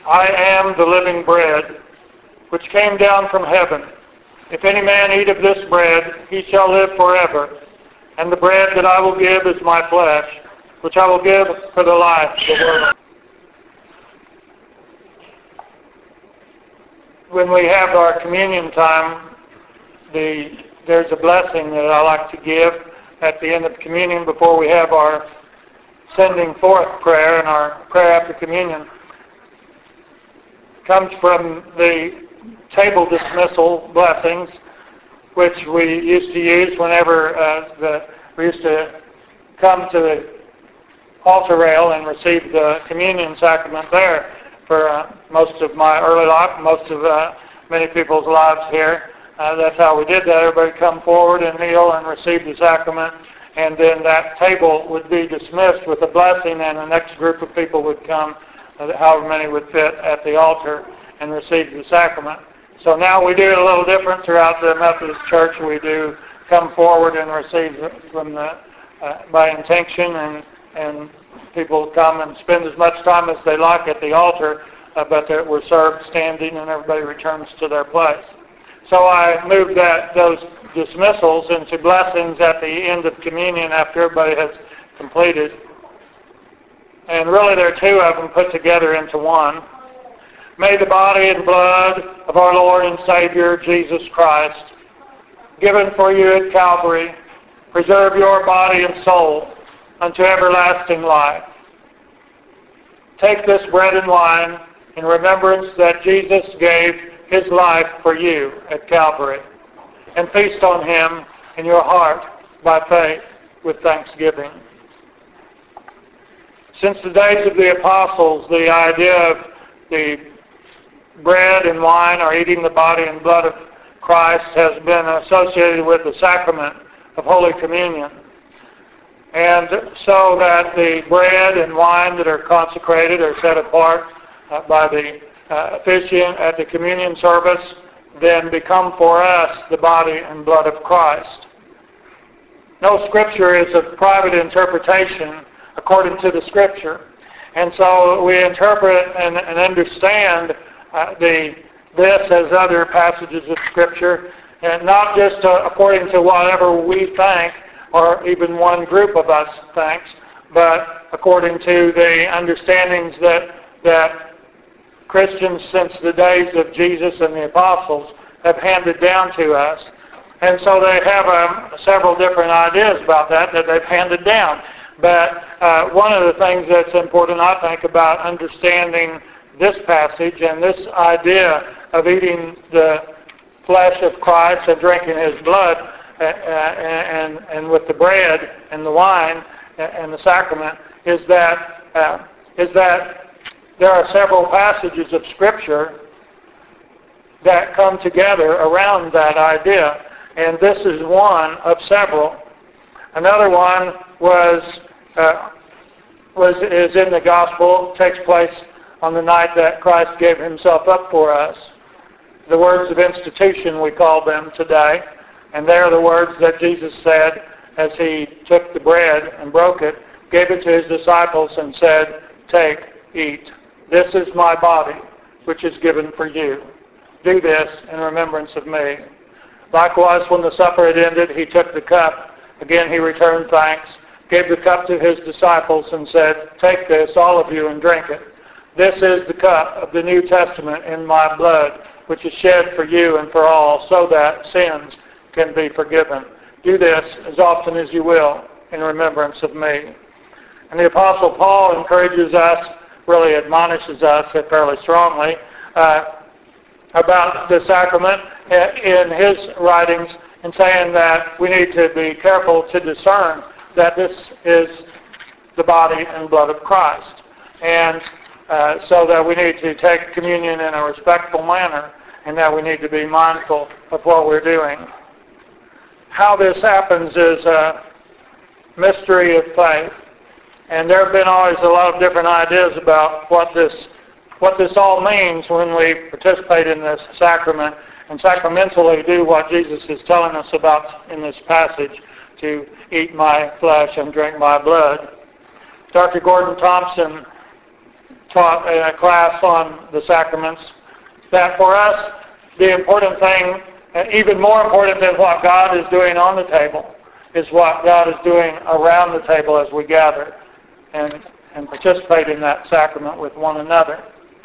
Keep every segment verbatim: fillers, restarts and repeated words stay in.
I am the living bread, which came down from heaven. If any man eat of this bread, he shall live forever. And the bread that I will give is my flesh, which I will give for the life of the world. When we have our communion time, the, there's a blessing that I like to give at the end of communion before we have our sending forth prayer and our prayer after communion. It comes from the table dismissal blessings, which we used to use whenever uh, the, we used to come to the altar rail and receive the communion sacrament there. For uh, most of my early life, most of uh, many people's lives here, uh, that's how we did that. Everybody come forward and kneel and receive the sacrament, and then that table would be dismissed with a blessing, and the next group of people would come, uh, however many would fit, at the altar and receive the sacrament. So now we do it a little different throughout the Methodist Church. We do come forward and receive from the uh, by intention, and and people come and spend as much time as they like at the altar, uh, but that we're served standing and everybody returns to their place. So I moved that those dismissals into blessings at the end of communion after everybody has completed. And really there are two of them put together into one. May the body and blood of our Lord and Savior Jesus Christ, given for you at Calvary, preserve your body and soul unto everlasting life. Take this bread and wine in remembrance that Jesus gave his life for you at Calvary, and feast on him in your heart by faith with thanksgiving. Since the days of the apostles, the idea of the bread and wine, or eating the body and blood of Christ, has been associated with the sacrament of Holy Communion. And so that the bread and wine that are consecrated are set apart uh, by the uh, officiant at the communion service, then become for us the body and blood of Christ. No scripture is of private interpretation according to the scripture. And so we interpret and, and understand uh, the this as other passages of scripture, and not just uh, according to whatever we think, or even one group of us thinks, but according to the understandings that that Christians since the days of Jesus and the apostles have handed down to us. And so they have um, several different ideas about that that they've handed down. But uh, one of the things that's important, I think, about understanding this passage and this idea of eating the flesh of Christ and drinking his blood, Uh, and, and with the bread and the wine and the sacrament, is that uh, is that there are several passages of Scripture that come together around that idea, and this is one of several. Another one was uh, was is in the Gospel, takes place on the night that Christ gave himself up for us. The words of institution, we call them today. And they are the words that Jesus said as he took the bread and broke it, gave it to his disciples and said, "Take, eat. This is my body, which is given for you. Do this in remembrance of me." Likewise, when the supper had ended, he took the cup. Again, he returned thanks, gave the cup to his disciples and said, "Take this, all of you, and drink it. This is the cup of the New Testament in my blood, which is shed for you and for all, so that sins can be forgiven. Do this as often as you will in remembrance of me." And the Apostle Paul encourages us, really admonishes us fairly strongly uh, about the sacrament in his writings, and saying that we need to be careful to discern that this is the body and blood of Christ, and uh, so that we need to take communion in a respectful manner, and that we need to be mindful of what we're doing. How this happens is a mystery of faith, and there have been always a lot of different ideas about what this what this all means when we participate in this sacrament and sacramentally do what Jesus is telling us about in this passage, to eat my flesh and drink my blood. Doctor Gordon Thompson taught in a class on the sacraments, that for us, the important thing, and even more important than what God is doing on the table, is what God is doing around the table as we gather and, and participate in that sacrament with one another.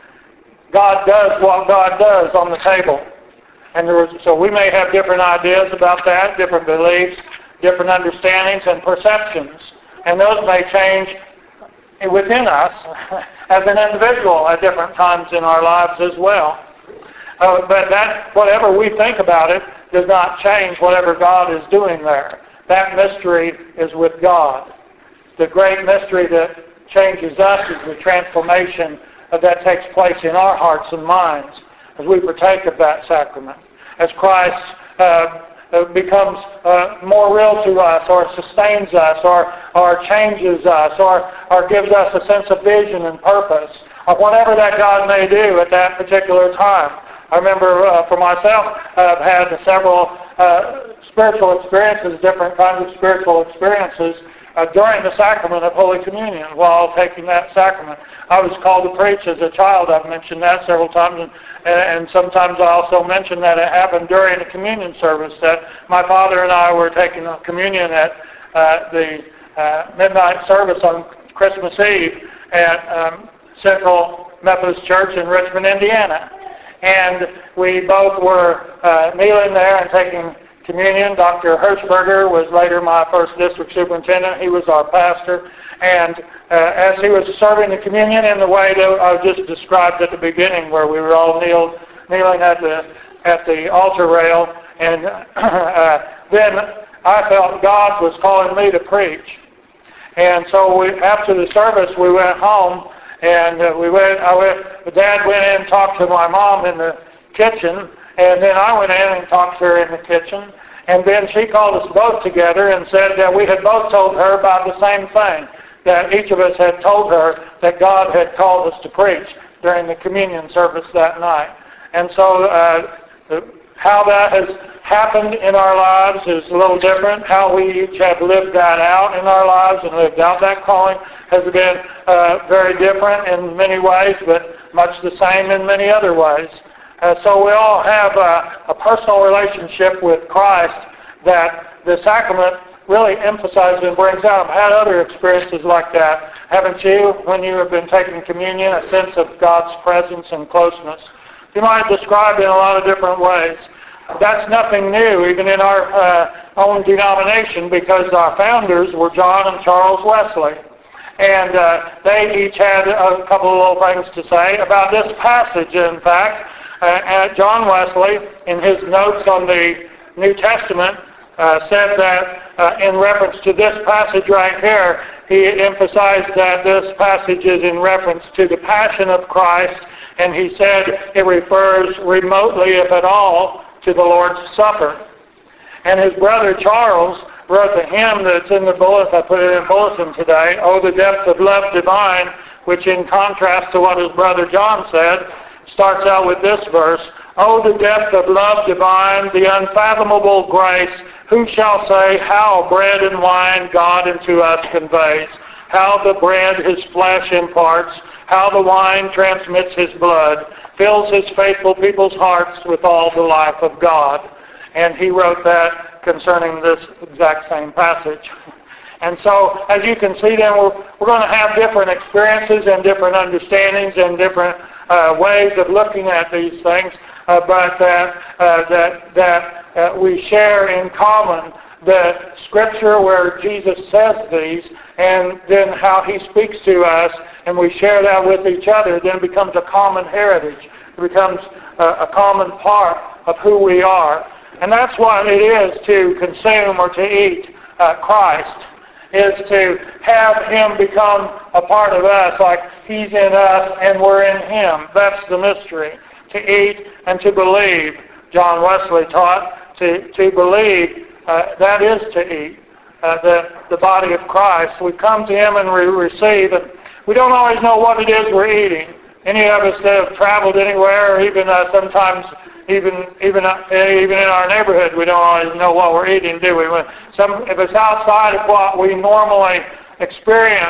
God does what God does on the table. And there was, so we may have different ideas about that, different beliefs, different understandings and perceptions. And those may change within us as an individual at different times in our lives as well. Uh, but that, whatever we think about it does not change whatever God is doing there. That mystery is with God. The great mystery that changes us is the transformation that takes place in our hearts and minds as we partake of that sacrament. As Christ uh, becomes uh, more real to us, or sustains us, or, or changes us, or, or gives us a sense of vision and purpose, or whatever that God may do at that particular time. I remember uh, for myself, I've had several uh, spiritual experiences, different kinds of spiritual experiences uh, during the sacrament of Holy Communion while taking that sacrament. I was called to preach as a child. I've mentioned that several times, and, and sometimes I also mention that it happened during the communion service, that my father and I were taking communion at uh, the uh, midnight service on Christmas Eve at um, Central Methodist Church in Richmond, Indiana. And we both were uh, kneeling there and taking communion. Doctor Hirschberger was later my first district superintendent. He was our pastor. And uh, as he was serving the communion in the way that I just described at the beginning, where we were all kneeled, kneeling at the at the altar rail, and uh, then I felt God was calling me to preach. And so we, after the service, we went home, and uh, we went. I went. Dad went in and talked to my mom in the kitchen, and then I went in and talked to her in the kitchen. And then she called us both together and said that we had both told her about the same thing, that each of us had told her that God had called us to preach during the communion service that night. And so uh, how that has happened in our lives is a little different. How we each have lived that out in our lives and lived out that calling has been uh, very different in many ways, but much the same in many other ways. Uh, so we all have a, a personal relationship with Christ that the sacrament really emphasizes and brings out. I've had other experiences like that. Haven't you, when you have been taking communion, a sense of God's presence and closeness? You might describe it in a lot of different ways. That's nothing new, even in our uh, own denomination, because our founders were John and Charles Wesley. And uh, they each had a couple of little things to say about this passage. In fact, uh, John Wesley, in his notes on the New Testament, uh, said that uh, in reference to this passage right here, he emphasized that this passage is in reference to the Passion of Christ, and he said it refers remotely, if at all, to the Lord's Supper. And his brother Charles wrote the hymn that's in the bulletin. I put it in bulletin today, "Oh, the Depth of Love Divine," which in contrast to what his brother John said, starts out with this verse, "Oh, the depth of love divine, the unfathomable grace, who shall say how bread and wine God into us conveys, how the bread his flesh imparts, how the wine transmits his blood, fills his faithful people's hearts with all the life of God." And he wrote that concerning this exact same passage. And so, as you can see then, we're, we're going to have different experiences and different understandings and different uh, ways of looking at these things, uh, but that, uh, that, that uh, we share in common the Scripture where Jesus says these, and then how he speaks to us, and we share that with each other. Then it becomes a common heritage. It becomes a, a common part of who we are. And that's what it is to consume or to eat uh, Christ, is to have him become a part of us, like he's in us and we're in him. That's the mystery. To eat and to believe. John Wesley taught to, to believe, uh, that is to eat uh, the, the body of Christ. We come to him and we receive, and we don't always know what it is we're eating. Any of us that have traveled anywhere, or even uh, sometimes even even uh, even in our neighborhood, we don't always know what we're eating, do we? When some, if it's outside of what we normally experience,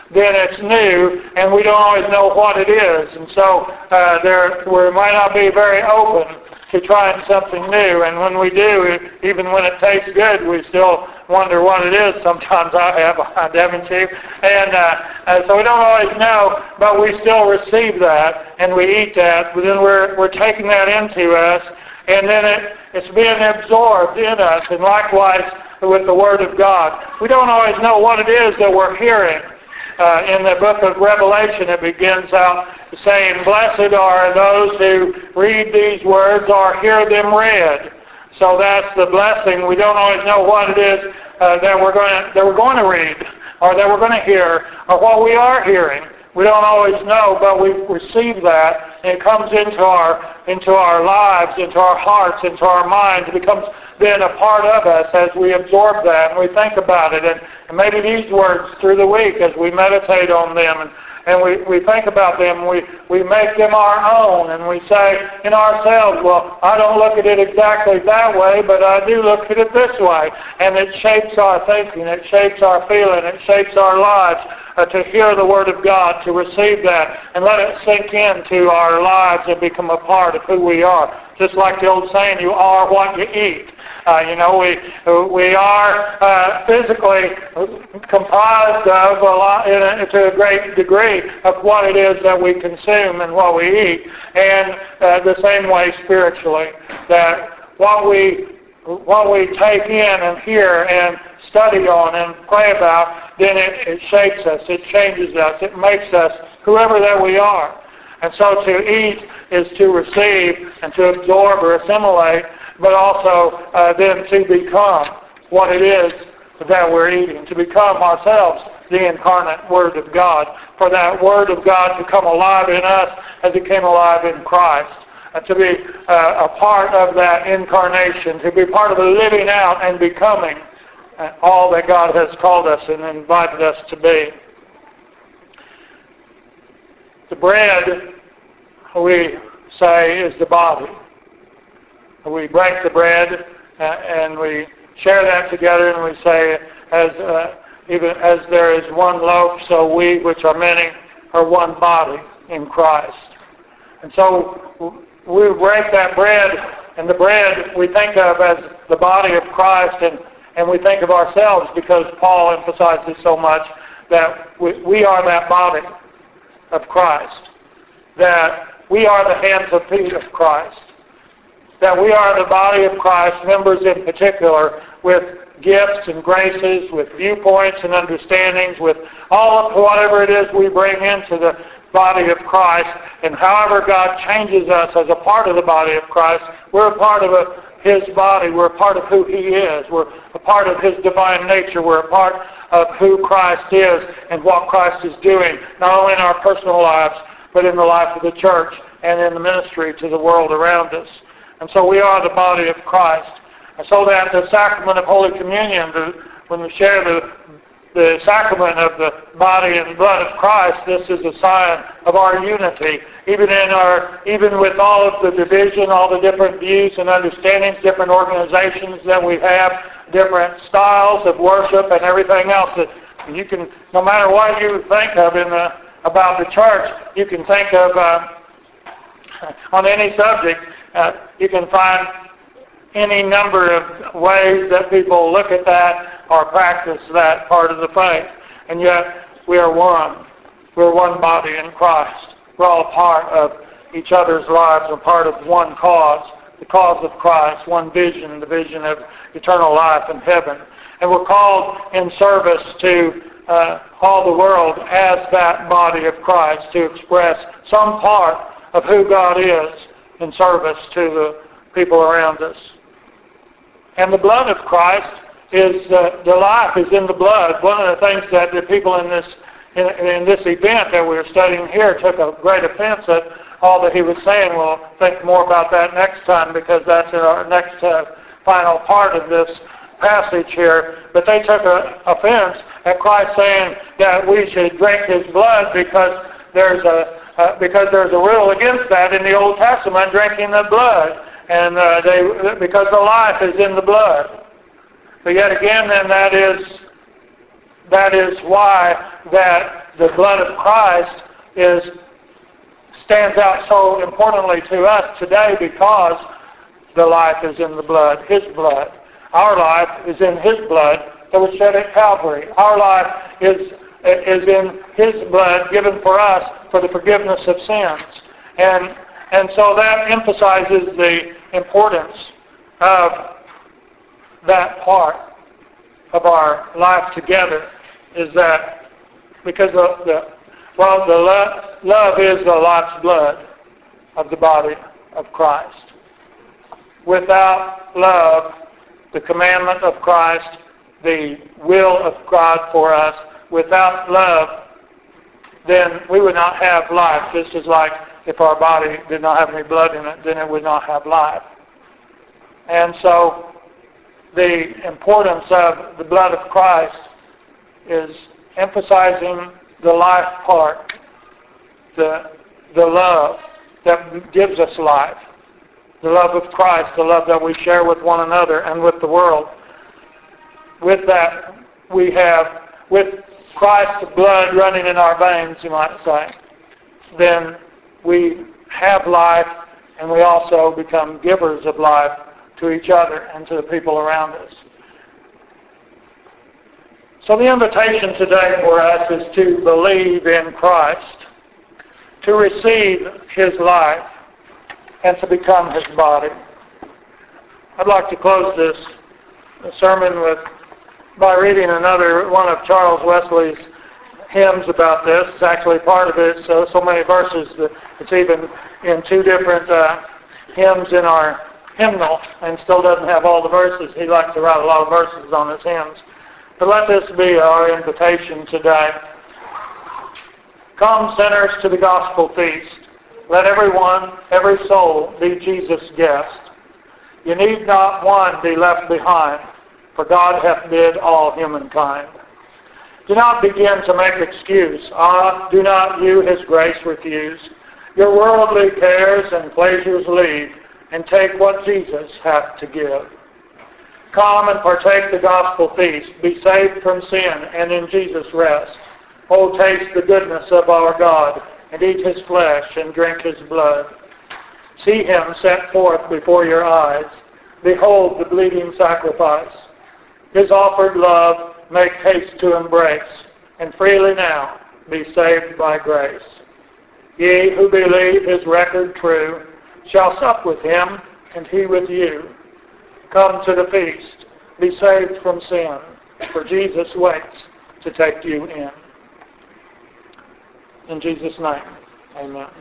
then it's new, and we don't always know what it is. And so uh, there, we might not be very open to trying something new. And when we do, even when it tastes good, we still wonder what it is. Sometimes I have, haven't you? And, uh, and so we don't always know, but we still receive that, and we eat that. But then we're, we're taking that into us, and then it, it's being absorbed in us. And likewise with the Word of God. We don't always know what it is that we're hearing. Uh, in the book of Revelation, it begins out saying, "Blessed are those who read these words or hear them read." So that's the blessing. We don't always know what it is uh, that we're going to that we're going to read, or that we're going to hear, or what we are hearing. We don't always know, but we receive that, and it comes into our into our lives, into our hearts, into our minds. It becomes then a part of us as we absorb that and we think about it. And, and maybe these words through the week as we meditate on them and, and we, we think about them, we, we make them our own, and we say in ourselves, well, I don't look at it exactly that way, but I do look at it this way. And it shapes our thinking, it shapes our feeling, it shapes our lives. Uh, to hear the Word of God, to receive that, and let it sink into our lives and become a part of who we are. Just like the old saying, you are what you eat. Uh, you know, we we are uh, physically comprised of a lot, in a, to a great degree, of what it is that we consume and what we eat, and uh, the same way spiritually, that what we what we take in and hear and study on and pray about, then it, it shapes us, it changes us, it makes us whoever that we are. And so to eat is to receive and to absorb or assimilate, but also uh, then to become what it is that we're eating, to become ourselves the incarnate Word of God, for that Word of God to come alive in us as it came alive in Christ, uh, to be uh, a part of that incarnation, to be part of the living out and becoming uh, all that God has called us and invited us to be. The bread, we say, is the body. We break the bread uh, and we share that together, and we say, as uh, even as there is one loaf, so we, which are many, are one body in Christ. And so we break that bread, and the bread we think of as the body of Christ, and, and we think of ourselves, because Paul emphasizes so much that we, we are that body of Christ, that we are the hands and feet of Christ, that we are the body of Christ, members in particular, with gifts and graces, with viewpoints and understandings, with all of whatever it is we bring into the body of Christ. And however God changes us as a part of the body of Christ, we're a part of a, His body. We're a part of who He is. We're a part of His divine nature. We're a part of who Christ is and what Christ is doing, not only in our personal lives, but in the life of the church and in the ministry to the world around us. And so we are the body of Christ. And so that the sacrament of Holy Communion, the, when we share the, the sacrament of the body and blood of Christ, this is a sign of our unity. Even in our, even with all of the division, all the different views and understandings, different organizations that we have, different styles of worship and everything else, that you can, no matter what you think of in the, about the church, you can think of uh, on any subject. Uh, you can find any number of ways that people look at that or practice that part of the faith. And yet, we are one. We're one body in Christ. We're all part of each other's lives and part of one cause, the cause of Christ, one vision, the vision of eternal life in heaven. And we're called in service to uh, all the world as that body of Christ, to express some part of who God is in service to the people around us. And the blood of Christ is, uh, the life is in the blood. One of the things that the people in this in, in this event that we were studying here took a great offense at all that he was saying. We'll think more about that next time, because that's in our next uh, final part of this passage here. But they took a, offense at Christ saying that we should drink His blood because there's a Uh, because there's a rule against that in the Old Testament, drinking the blood, and uh, they because the life is in the blood. But yet again, then that is that is why that the blood of Christ is stands out so importantly to us today because the life is in the blood, His blood. Our life is in His blood that was shed at Calvary. Our life is is in His blood given for us for the forgiveness of sins. And and so that emphasizes the importance of that part of our life together, is that because the, the well, the lo- love is the life's blood of the body of Christ. Without love, the commandment of Christ, the will of God for us, without love, then we would not have life. Just as like if our body did not have any blood in it, then it would not have life. And so the importance of the blood of Christ is emphasizing the life part, the, the love that gives us life, the love of Christ, the love that we share with one another and with the world. With that, we have, with Christ's blood running in our veins, you might say, then we have life, and we also become givers of life to each other and to the people around us. So the invitation today for us is to believe in Christ, to receive His life, and to become His body. I'd like to close this sermon with by reading another one of Charles Wesley's hymns about this. It's actually part of it, so so many verses that it's even in two different uh, hymns in our hymnal, and still doesn't have all the verses. He likes to write a lot of verses on his hymns. But let this be our invitation today. Come, sinners, to the gospel feast. Let everyone, every soul, be Jesus' guest. You need not one be left behind, for God hath bid all humankind. Do not begin to make excuse. Ah, do not you His grace refuse. Your worldly cares and pleasures leave, and take what Jesus hath to give. Come and partake the gospel feast. Be saved from sin and in Jesus rest. Oh, taste the goodness of our God, and eat His flesh and drink His blood. See Him set forth before your eyes. Behold the bleeding sacrifice. His offered love make haste to embrace, and freely now be saved by grace. Ye who believe His record true shall sup with Him, and He with you. Come to the feast. Be saved from sin, for Jesus waits to take you in. In Jesus' name, amen.